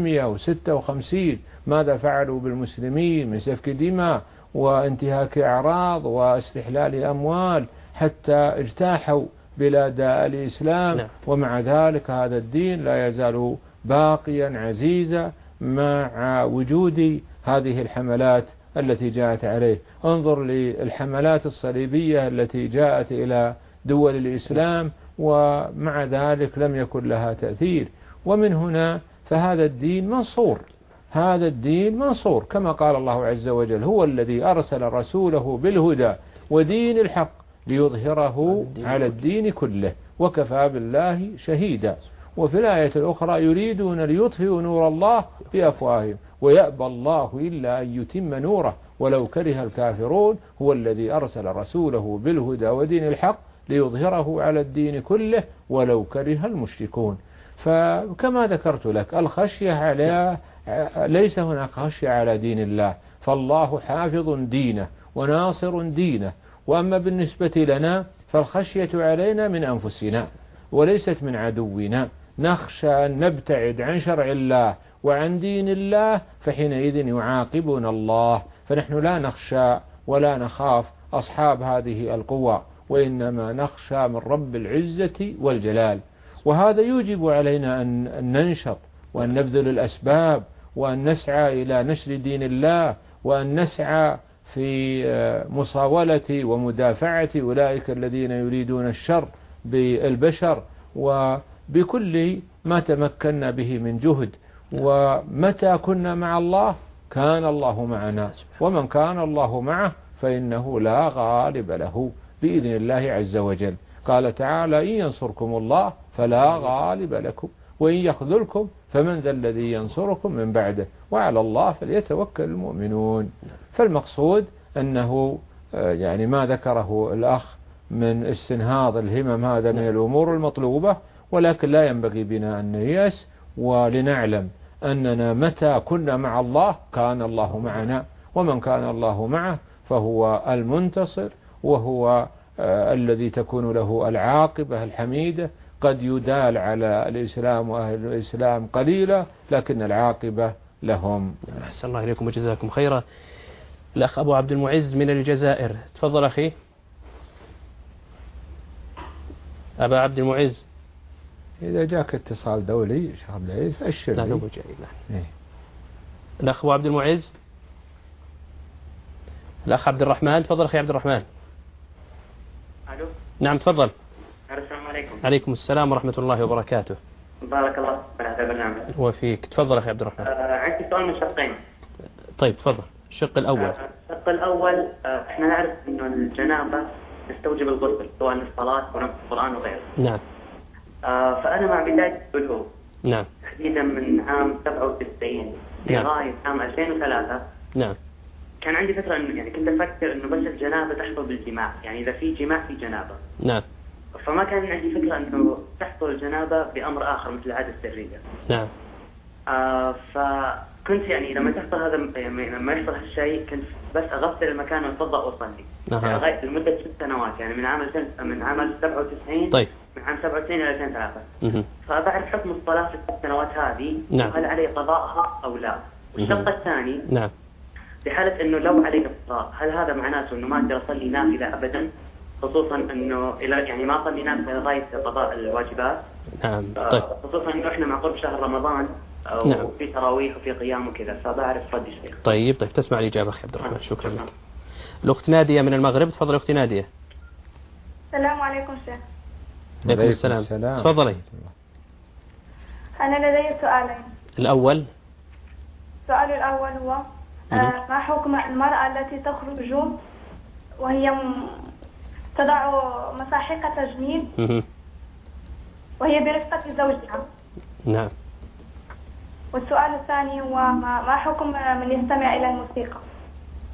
656 ماذا فعلوا بالمسلمين من سفك دماء وانتهاك أعراض واستحلال أموال، حتى اجتاحوا بلاد الإسلام. ومع ذلك هذا الدين لا يزال باقيا عزيزا مع وجود هذه الحملات التي جاءت عليه. انظر للحملات الصليبية التي جاءت إلى دول الإسلام ومع ذلك لم يكن لها تأثير. ومن هنا فهذا الدين منصور، هذا الدين منصور كما قال الله عز وجل: هو الذي أرسل رسوله بالهدى ودين الحق ليظهره على الدين كله وكفى بالله شهيدا. وفي الآية الأخرى: يريدون ليطفئوا نور الله بأفواههم ويأبى الله إلا أن يتم نوره ولو كره الكافرون هو الذي أرسل رسوله بالهدى ودين الحق ليظهره على الدين كله ولو كره المشركون. فكما ذكرت لك الخشية على ليس هناك خشية على دين الله، فالله حافظ دينه وناصر دينه. وأما بالنسبة لنا فالخشية علينا من أنفسنا وليست من عدونا، نخشى أن نبتعد عن شرع الله وعن دين الله فحينئذ يعاقبنا الله. فنحن لا نخشى ولا نخاف أصحاب هذه القوى، وإنما نخشى من رب العزة والجلال. وهذا يوجب علينا أن ننشط وأن نبذل الأسباب وأن نسعى إلى نشر دين الله وأن نسعى في مصاولة ومدافعة أولئك الذين يريدون الشر بالبشر وبكل ما تمكنا به من جهد. ومتى كنا مع الله كان الله معنا، ومن كان الله معه فإنه لا غالب له بإذن الله عز وجل. قال تعالى: إن ينصركم الله فلا غالب لكم وإن يخذلكم فمن ذا الذي ينصركم من بعده وعلى الله فليتوكل المؤمنون. فالمقصود أنه يعني ما ذكره الأخ من استنهاض الهمم هذا من الأمور المطلوبة، ولكن لا ينبغي بنا أن نيأس، ولنعلم أننا متى كنا مع الله كان الله معنا، ومن كان الله معه فهو المنتصر وهو الذي تكون له العاقبة الحميدة. قد يدال على الإسلام وأهل الإسلام قليلا لكن العاقبة لهم. أحسن الله إليكم وجزاكم خيرا. الأخ أبو عبد المعز من الجزائر، تفضل أخي. أبا عبد المعز، إذا جاك اتصال دولي شيخ عبد العزيز فأشر لا لي. إيه. الأخ أبو عبد المعز. الأخ عبد الرحمن، تفضل أخي عبد الرحمن. ألو. نعم تفضل. السلام عليكم. عليكم السلام ورحمة الله وبركاته. بارك الله في هذا البرنامج. وفيك. تفضل أخي عبد الرحمن. عندي سؤال من شقين. طيب تفضل. الشق الأول. الشق الأول، احنا نعرف إنه الجنابة تستوجب الغسل سواء للصلاة ونفس القرآن وغيره. نعم. فأنا مع بداية البلوغ. نعم. تحديدا من عام 97 لغاية عام 2003. نعم. كان عندي فكرة إنه يعني كنت أفكر إنه بس الجنابة تحصل بالجماع، يعني إذا في جماع في جنابة. نعم. فما كان عندي فكرة إنه تحصل الجنابة بأمر آخر مثل العادة السرية. نعم. فكنت يعني لما تحصل هذا، يعني لما يحصل هالشيء كنت بس أغسل المكان وأتوضأ وأصلي. يعني لغاية لمدة 6 سنوات، يعني من عام 97. طيب. من عام 97 إلى 2003. فبعد حكم الصلاة في ال6 سنوات هذه. نعم. هل علي قضاءها أو لا؟ والشق الثاني. نعم. بحالة إنه لو علي قضاء، هل هذا معناته إنه ما أقدر أصلي نافلة أبدا؟ خصوصا إنه يعني ما أصلي نافلة لغاية قضاء الواجبات. نعم. طيب. خصوصا إنه إحنا مع قرب شهر رمضان. نعم. وفي تراويح وفي قيام وكذا، فبعرف رد الشيخ. طيب تسمع الإجابة أخي عبد الرحمن. شكرا لك. الأخت نادية من المغرب، تفضل أختي نادية. السلام عليكم شيخ. عليكم السلام. تفضلي. أنا لدي سؤالين. الأول. السؤال الأول هو ما حكم المرأة التي تخرج وهي تضع مساحيق تجميل وهي برفقة زوجها؟ نعم. والسؤال الثاني هو ما حكم من يستمع إلى الموسيقى؟ طيب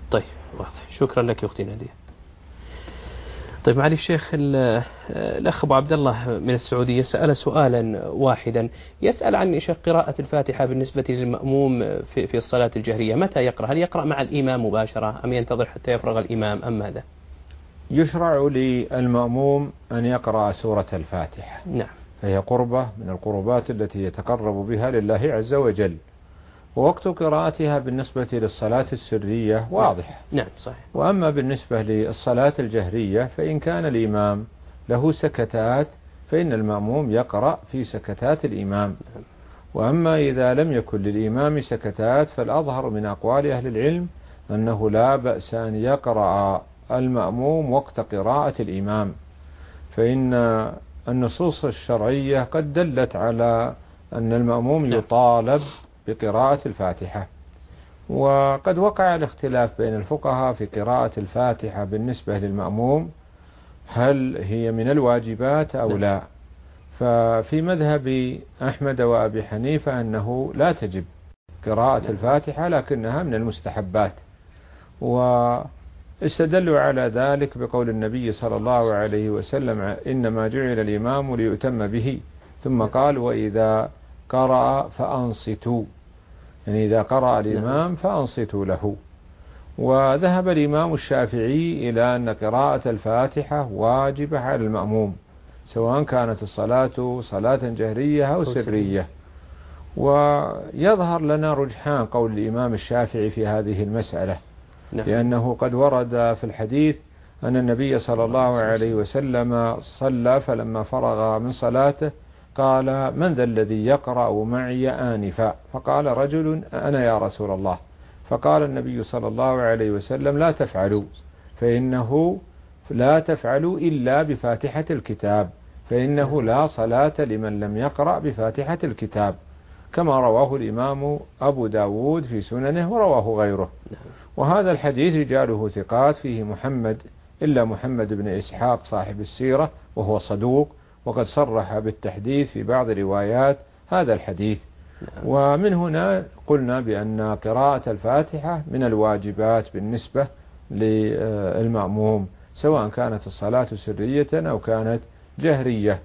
واضح. شكرا لك يا أختي نادية. طيب معالي الشيخ، الأخ أبو عبد الله من السعودية سأل سؤالا واحدا، يسأل عن شيخ قراءة الفاتحة بالنسبة للمأموم في الصلاة الجهرية، متى يقرأ؟ هل يقرأ مع الإمام مباشرة أم ينتظر حتى يفرغ الإمام أم ماذا؟ يشرع للمأموم أن يقرأ سورة الفاتحة. نعم. هي قربة من القربات التي يتقرب بها لله عز وجل، ووقت قراءتها بالنسبة للصلاة السرية واضح. نعم صحيح. وأما بالنسبة للصلاة الجهرية فإن كان الإمام له سكتات فإن المأموم يقرأ في سكتات الإمام. وأما إذا لم يكن للإمام سكتات فالأظهر من أقوال أهل العلم أنه لا بأس أن يقرأ المأموم وقت قراءة الإمام، فإن النصوص الشرعية قد دلت على أن المأموم يطالب بقراءة الفاتحة. وقد وقع الاختلاف بين الفقهاء في قراءة الفاتحة بالنسبة للمأموم، هل هي من الواجبات أو لا. ففي مذهب أحمد وأبي حنيفة أنه لا تجب قراءة الفاتحة لكنها من المستحبات، واستدلوا على ذلك بقول النبي صلى الله عليه وسلم إنما جعل الإمام ليؤتم به، ثم قال وإذا قرأ فأنصتوا، يعني إذا قرأ الإمام فأنصتوا له. وذهب الإمام الشافعي إلى أن قراءة الفاتحة واجبة على المأموم سواء كانت الصلاة صلاة جهرية أو سرية. ويظهر لنا رجحان قول الإمام الشافعي في هذه المسألة، لأنه قد ورد في الحديث أن النبي صلى الله عليه وسلم صلى فلما فرغ من صلاته قال من ذا الذي يقرأ معي آنفا؟ فقال رجل أنا يا رسول الله. فقال النبي صلى الله عليه وسلم لا تفعلوا، فإنه لا تفعلوا إلا بفاتحة الكتاب، فإنه لا صلاة لمن لم يقرأ بفاتحة الكتاب، كما رواه الإمام أبو داود في سننه ورواه غيره. وهذا الحديث رجاله ثقات، فيه محمد إلا محمد بن إسحاق صاحب السيرة وهو صدوق، وقد صرح بالتحديث في بعض روايات هذا الحديث. ومن هنا قلنا بأن قراءة الفاتحة من الواجبات بالنسبة للمأموم سواء كانت الصلاة سرية أو كانت جهرية.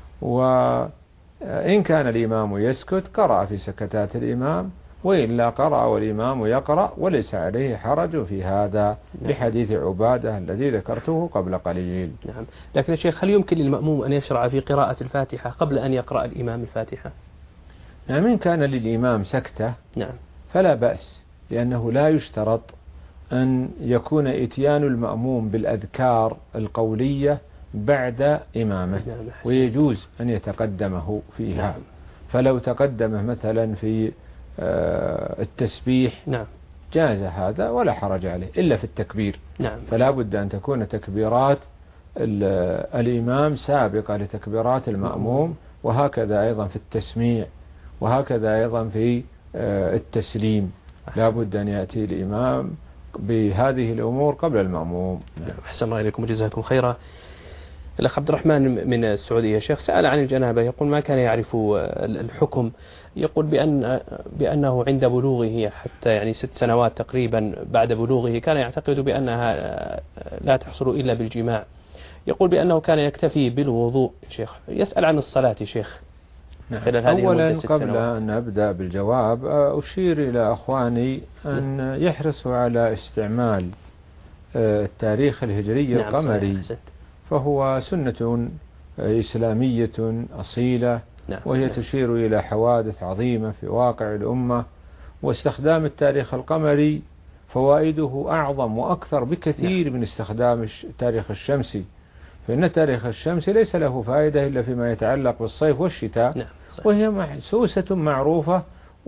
وإن كان الإمام يسكت قرأ في سكتات الإمام، وإلا قرأ والإمام يقرأ وليس عليه حرج في هذا لحديث عبادة الذي ذكرته قبل قليل. نعم. لكن يا شيخ، هل يمكن للمأموم أن يشرع في قراءة الفاتحة قبل أن يقرأ الإمام الفاتحة؟ نعم، إن كان للإمام سكتة فلا بأس، لأنه لا يشترط أن يكون إتيان المأموم بالأذكار القولية بعد إمامه، ويجوز أن يتقدمه فيها. فلو تقدمه مثلا في التسبيح جاز هذا ولا حرج عليه إلا في التكبير. فلا بد أن تكون تكبيرات الإمام سابقة لتكبيرات المأموم، وهكذا أيضا في التسميع، وهكذا أيضا في التسليم، لا بد أن يأتي الإمام بهذه الأمور قبل المأموم. أحسن الله إليكم وجزاكم خيرا. الأخ عبد الرحمن من السعودية شيخ سأل عن الجنابة، يقول ما كان يعرف الحكم، يقول بأنه عند بلوغه حتى يعني 6 سنوات تقريبا بعد بلوغه كان يعتقد بأنها لا تحصل إلا بالجماع، يقول بأنه كان يكتفي بالوضوء. شيخ يسأل عن الصلاة شيخ. أولا قبل أن أبدأ بالجواب أشير إلى أخواني أن يحرصوا على استعمال التاريخ الهجري القمري، فهو سنة إسلامية أصيلة، وهي تشير إلى حوادث عظيمة في واقع الأمة. واستخدام التاريخ القمري فوائده أعظم وأكثر بكثير من استخدام التاريخ الشمسي، فإن التاريخ الشمسي ليس له فائدة إلا فيما يتعلق بالصيف والشتاء، وهي محسوسة معروفة،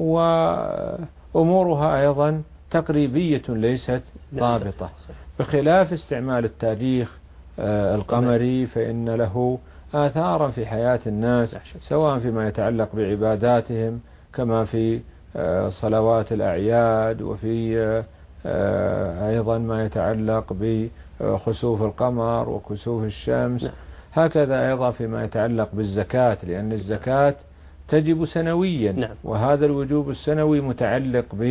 وأمورها أيضا تقريبية ليست ضابطة، بخلاف استعمال التاريخ القمري فإن له آثارا في حياة الناس، سواء فيما يتعلق بعباداتهم كما في صلوات الأعياد، وفي أيضا ما يتعلق بخسوف القمر وكسوف الشمس، هكذا أيضا فيما يتعلق بالزكاة، لأن الزكاة تجب سنويا، وهذا الوجوب السنوي متعلق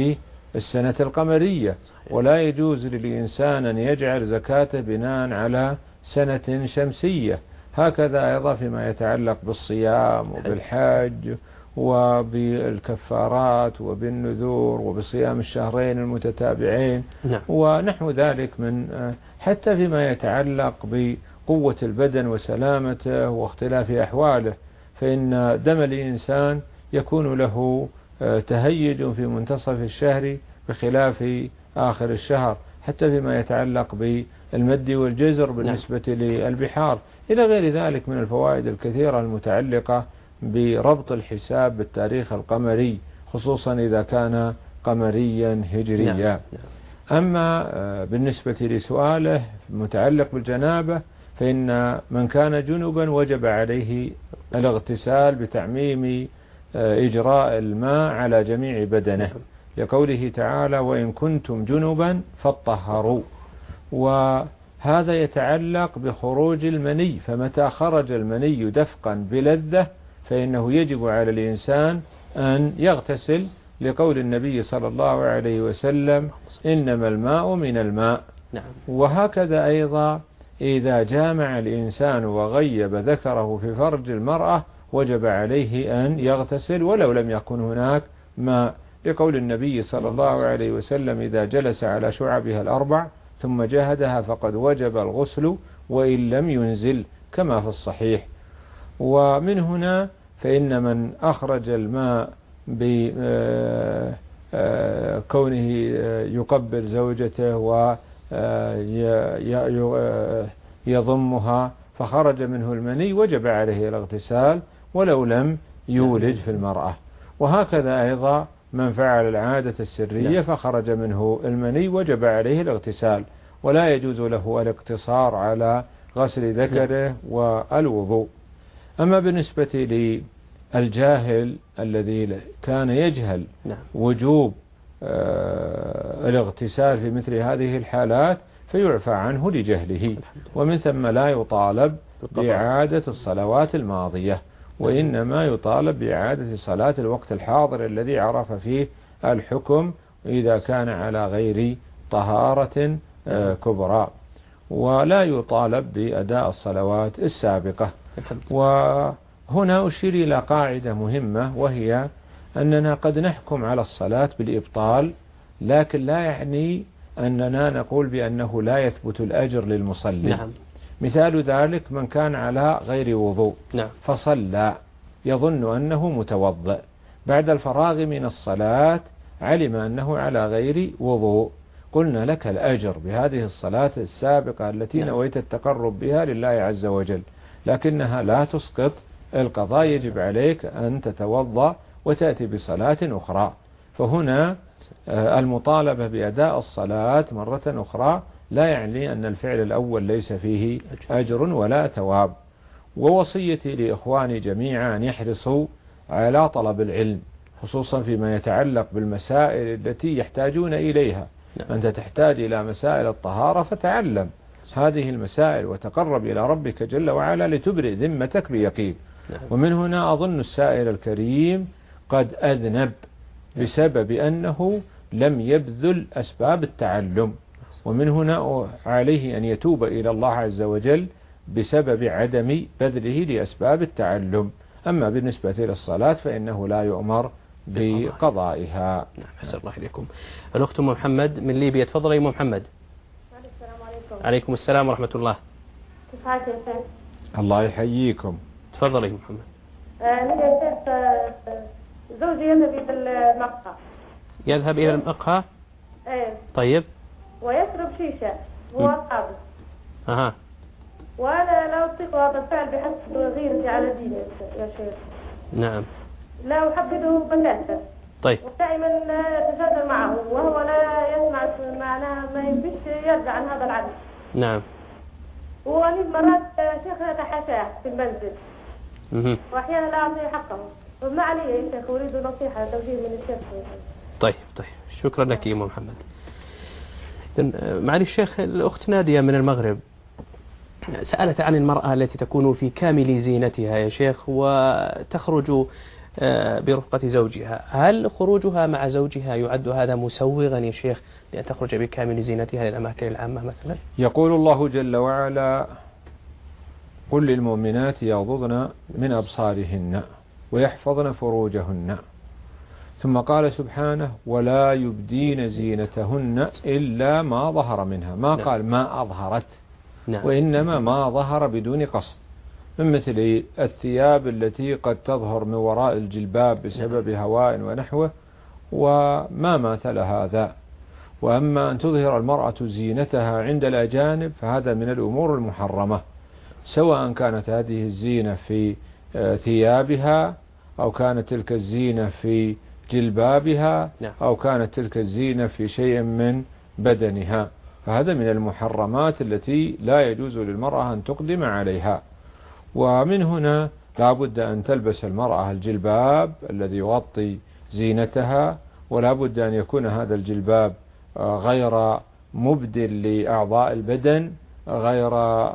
السنة القمرية، ولا يجوز للإنسان أن يجعل زكاته بناء على سنة شمسية. هكذا أيضا فيما يتعلق بالصيام وبالحج وبالكفارات وبالنذور وبصيام الشهرين المتتابعين ونحو ذلك من حتى فيما يتعلق بقوة البدن وسلامته واختلاف أحواله، فإن دم الإنسان يكون له تهيج في منتصف الشهر بخلاف آخر الشهر، حتى فيما يتعلق بالمد والجزر بالنسبة للبحار، إلى غير ذلك من الفوائد الكثيرة المتعلقة بربط الحساب بالتاريخ القمري، خصوصا إذا كان قمريا هجريا. أما بالنسبة لسؤاله متعلق بالجنابة، فإن من كان جنبا وجب عليه الاغتسال بتعميم إجراء الماء على جميع بدنه، لقوله تعالى: وإن كنتم جنبا فاطهروا. وهذا يتعلق بخروج المني، فمتى خرج المني دفقا بلذة فإنه يجب على الإنسان أن يغتسل، لقول النبي صلى الله عليه وسلم: إنما الماء من الماء. وهكذا أيضا إذا جامع الإنسان وغيب ذكره في فرج المرأة وجب عليه أن يغتسل ولو لم يكن هناك ماء، لقول النبي صلى الله عليه وسلم: إذا جلس على شعبها الأربع ثم جاهدها فقد وجب الغسل وإن لم ينزل، كما في الصحيح. ومن هنا فإن من أخرج الماء بكونه يقبل زوجته ويضمها فخرج منه المني وجب عليه الاغتسال ولو لم يولج في المرأة. وهكذا أيضا من فعل العادة السرية فخرج منه المني وجب عليه الاغتسال، ولا يجوز له الاقتصار على غسل ذكره والوضوء. أما بالنسبة للجاهل الذي كان يجهل وجوب الاغتسال في مثل هذه الحالات فيعفى عنه لجهله، ومن ثم لا يطالب بإعادة الصلوات الماضية، وإنما يطالب بإعادة صلاة الوقت الحاضر الذي عرف فيه الحكم إذا كان على غير طهارة كبرى، ولا يطالب بأداء الصلوات السابقة. وهنا أشير إلى قاعدة مهمة، وهي أننا قد نحكم على الصلاة بالإبطال، لكن لا يعني أننا نقول بأنه لا يثبت الأجر للمصلي. مثال ذلك من كان على غير وضوء فصلى يظن أنه متوضئ، بعد الفراغ من الصلاة علم أنه على غير وضوء، قلنا لك الأجر بهذه الصلاة السابقة التي نويت التقرب بها لله عز وجل، لكنها لا تسقط القضاء، يجب عليك أن تتوضأ وتأتي بصلاة أخرى. فهنا المطالبة بأداء الصلاة مرة أخرى لا يعني أن الفعل الأول ليس فيه أجر ولا ثواب. ووصيتي لإخواني جميعا أن يحرصوا على طلب العلم، خصوصا فيما يتعلق بالمسائل التي يحتاجون إليها. أنت تحتاج إلى مسائل الطهارة فتعلم هذه المسائل وتقرب إلى ربك جل وعلا لتبرئ ذمتك بيقين. ومن هنا أظن السائل الكريم قد أذنب بسبب أنه لم يبذل أسباب التعلم، ومن هنا عليه أن يتوب إلى الله عز وجل بسبب عدم بذله لأسباب التعلم. أما بالنسبة للصلاة فإنه لا يؤمر بقضائها. حسن الله إليكم. الأخت محمد من ليبيا، تفضل يا محمد. السلام عليكم. عليكم السلام ورحمة الله. كيف حالك يا شيخ؟ الله يحييكم. تفضل يا محمد. أنا يا شيخ زوجي يذهب إلى المقهى. يذهب إلى المقهى؟ إيه. طيب. ويشرب شيشة وأصحابه. أها. وأنا لا أطيق هذا الفعل بحسب غيرتي على ديني يا شيخ. نعم. لا أحبذه بتاتا. طيب. ودائما أتجادل معه وهو لا يسمع معناها، ما يبيش يرجع عن هذا العدل. نعم. وأنا مرات شيخ أتحاشاه في المنزل. وأحيانا لا أعطيه حقه. وما علي يا شيخ، أريد نصيحة توجيه من الشيخ. طيب شكرا لك يا محمد. معالي الشيخ، الأخت نادية من المغرب سألت عن المرأة التي تكون في كامل زينتها يا شيخ، وتخرج برفقة زوجها، هل خروجها مع زوجها يعد هذا مسوغا يا شيخ لأن تخرج بكامل زينتها للأماكن العامة مثلا؟ يقول الله جل وعلا: قل للمؤمنات يغضضن من أبصارهن ويحفظن فروجهن. ثم قال سبحانه: ولا يبدين زينتهن إلا ما ظهر منها، ما قال ما أظهرت، وإنما ما ظهر بدون قصد، من مثل الثياب التي قد تظهر من وراء الجلباب بسبب هواء ونحوه، وما ماثل هذا. وأما أن تظهر المرأة زينتها عند الأجانب فهذا من الأمور المحرمة، سواء كانت هذه الزينة في ثيابها، أو كانت تلك الزينة في جلبابها، أو كانت تلك الزينة في شيء من بدنها، فهذا من المحرمات التي لا يجوز للمرأة أن تقدم عليها. ومن هنا لا بد أن تلبس المرأة الجلباب الذي يغطي زينتها، ولا بد أن يكون هذا الجلباب غير مبدل لأعضاء البدن، غير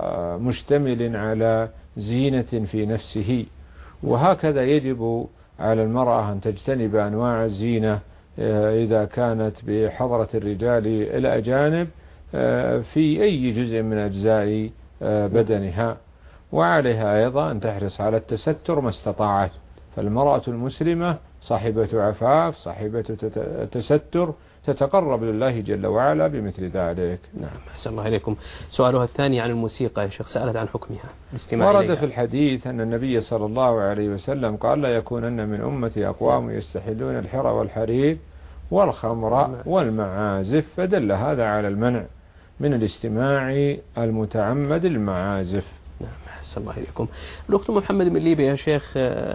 مشتمل على زينة في نفسه. وهكذا يجب على المرأة أن تجتنب أنواع الزينة إذا كانت بحضرة الرجال الأجانب في أي جزء من أجزاء بدنها. وعليها أيضا أن تحرص على التستر ما استطاعت، فالمرأة المسلمة صاحبة عفاف، صاحبة تستر، تتقرب لله جل وعلا بمثل ذلك. نعم، أحسن الله إليكم. سؤالها الثاني عن الموسيقى يا شيخ، سألت عن حكمها. ورد في الحديث أن النبي صلى الله عليه وسلم قال: لا يكونن من أمتي أقوام يستحلون الحر والحرير والخمر والمعازف، فدل هذا على المنع من الاستماع المتعمد المعازف. نعم، أحسن الله إليكم. الأخت محمد من ليبيا يا شيخ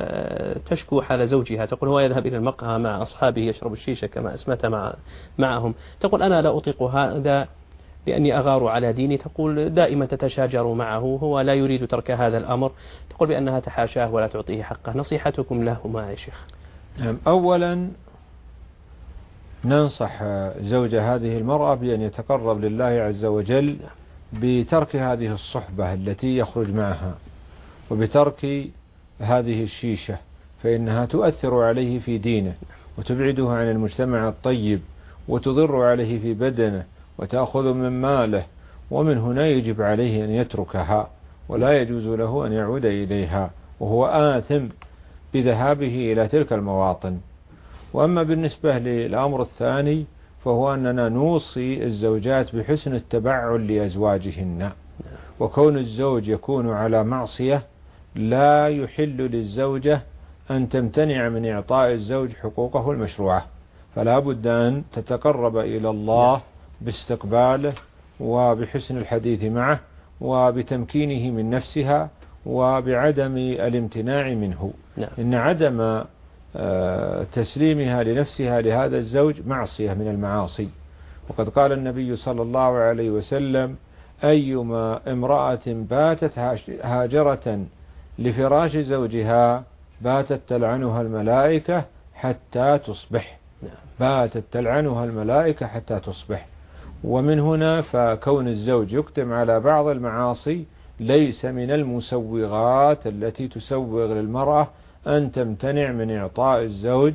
تشكو حال زوجها، تقول هو يذهب إلى المقهى مع أصحابه يشرب الشيشة كما أسمعت معهم، تقول أنا لا أطيق هذا لأني أغار على ديني، تقول دائما تتشاجر معه، هو لا يريد ترك هذا الأمر، تقول بأنها تحاشاه ولا تعطيه حقه، نصيحتكم له ما يا شيخ؟ أولا ننصح زوج هذه المرأة بأن يتقرب لله عز وجل بترك هذه الصحبة التي يخرج معها، وبترك هذه الشيشة، فإنها تؤثر عليه في دينه وتبعده عن المجتمع الطيب وتضر عليه في بدنه وتأخذ من ماله، ومن هنا يجب عليه أن يتركها ولا يجوز له أن يعود إليها، وهو آثم بذهابه إلى تلك المواطن. وأما بالنسبة للأمر الثاني فهو أننا نوصي الزوجات بحسن التبعل لأزواجهن، وكون الزوج يكون على معصية لا يحل للزوجة أن تمتنع من إعطاء الزوج حقوقه المشروعة، فلا بد أن تتقرب إلى الله باستقباله وبحسن الحديث معه وبتمكينه من نفسها وبعدم الامتناع منه. إن عدم تسليمها لنفسها لهذا الزوج معصية من المعاصي، وقد قال النبي صلى الله عليه وسلم: أيما امرأة باتت هاجرة لفراش زوجها باتت تلعنها الملائكة حتى تصبح، باتت تلعنها الملائكة حتى تصبح. ومن هنا فكون الزوج يقدم على بعض المعاصي ليس من المسوغات التي تسوغ للمرأة أن تمتنع من إعطاء الزوج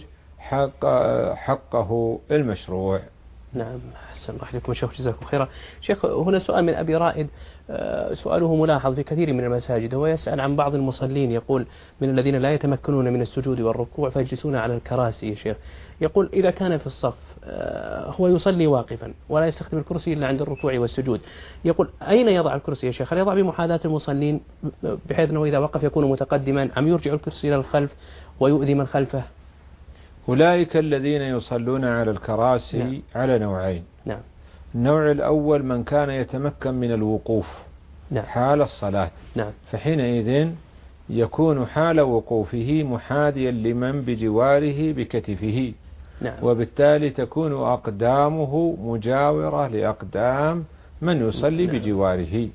حقه المشروع. نعم، أحسن الله إليكم شيخ، جزاكم خيرا. شيخ، هنا سؤال من أبي رائد، سؤاله ملاحظ في كثير من المساجد، هو يسأل عن بعض المصلين، يقول من الذين لا يتمكنون من السجود والركوع فيجلسون على الكراسي يا شيخ، يقول إذا كان في الصف هو يصلي واقفا ولا يستخدم الكرسي إلا عند الركوع والسجود، يقول أين يضع الكرسي يا شيخ؟ هل يضع بمحاذاة المصلين بحيث أنه إذا وقف يكون متقدما، أم يرجع الكرسي إلى الخلف ويؤذي من خلفه؟ أولئك الذين يصلون على الكراسي على نوعين. النوع الأول من كان يتمكن من الوقوف حال الصلاة، فحينئذ يكون حال وقوفه محاذيا لمن بجواره بكتفه، وبالتالي تكون أقدامه مجاورة لأقدام من يصلي بجواره.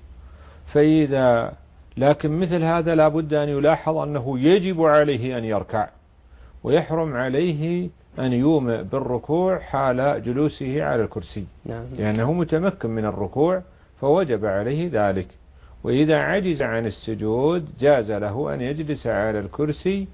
لكن مثل هذا لا بد أن يلاحظ أنه يجب عليه أن يركع، ويحرم عليه أن يومئ بالركوع حال جلوسه على الكرسي، لأنه متمكن من الركوع فوجب عليه ذلك. وإذا عجز عن السجود جاز له أن يجلس على الكرسي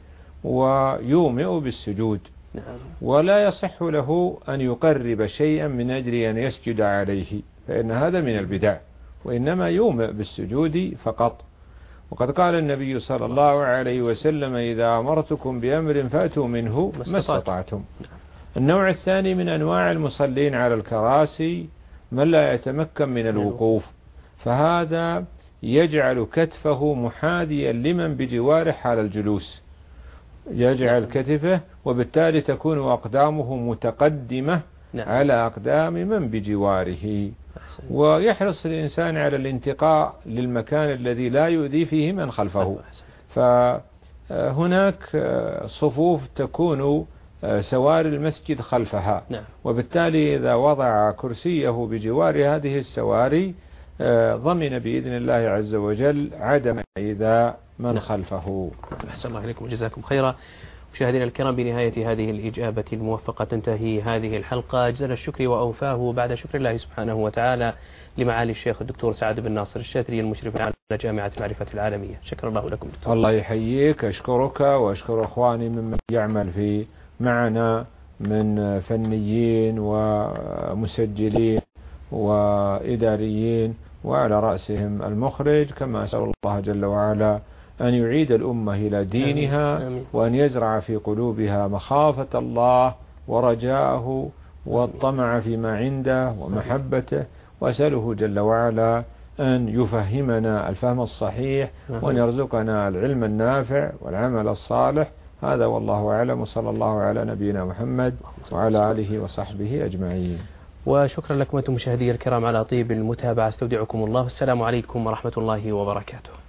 ويومئ بالسجود، ولا يصح له أن يقرب شيئا من أجل أن يسجد عليه، فإن هذا من البدع، وإنما يومئ بالسجود فقط. وقد قال النبي صلى الله عليه وسلم: إذا أمرتكم بأمر فأتوا منه ما استطعتم. النوع الثاني من أنواع المصلين على الكراسي من لا يتمكن من الوقوف، فهذا يجعل كتفه محاذيا لمن بجواره حال الجلوس، يجعل كتفه، وبالتالي تكون أقدامه متقدمة على أقدام من بجواره. ويحرص الإنسان على الانتقاء للمكان الذي لا يؤذي فيه من خلفه. فهناك صفوف تكون سواري المسجد خلفها، وبالتالي إذا وضع كرسيه بجوار هذه السواري ضمن بإذن الله عز وجل عدم إيذاء من خلفه. أحسن الله إليكم وجزاكم خيرا. مشاهدينا الكرام، بنهاية هذه الإجابة الموفقة تنتهي هذه الحلقة. جزل الشكر وأوفاه بعد شكر الله سبحانه وتعالى لمعالي الشيخ الدكتور سعد بن ناصر الشاتري المشرف على جامعة المعرفة العالمية. شكر الله لكم دكتور. الله يحييك، أشكرك وأشكر أخواني ممن يعمل في معنا من فنيين ومسجلين وإداريين، وعلى رأسهم المخرج. كما أسأل الله جل وعلا أن يعيد الأمة إلى دينها، وأن يزرع في قلوبها مخافة الله ورجاءه والطمع فيما عنده ومحبته، وأسأله جل وعلا أن يفهمنا الفهم الصحيح، وأن يرزقنا العلم النافع والعمل الصالح. هذا والله أعلم، وصلى الله على نبينا محمد وعلى آله وصحبه أجمعين. وشكرا لكم أنتم مشاهدي الكرام على طيب المتابعة. استودعكم الله، السلام عليكم ورحمة الله وبركاته.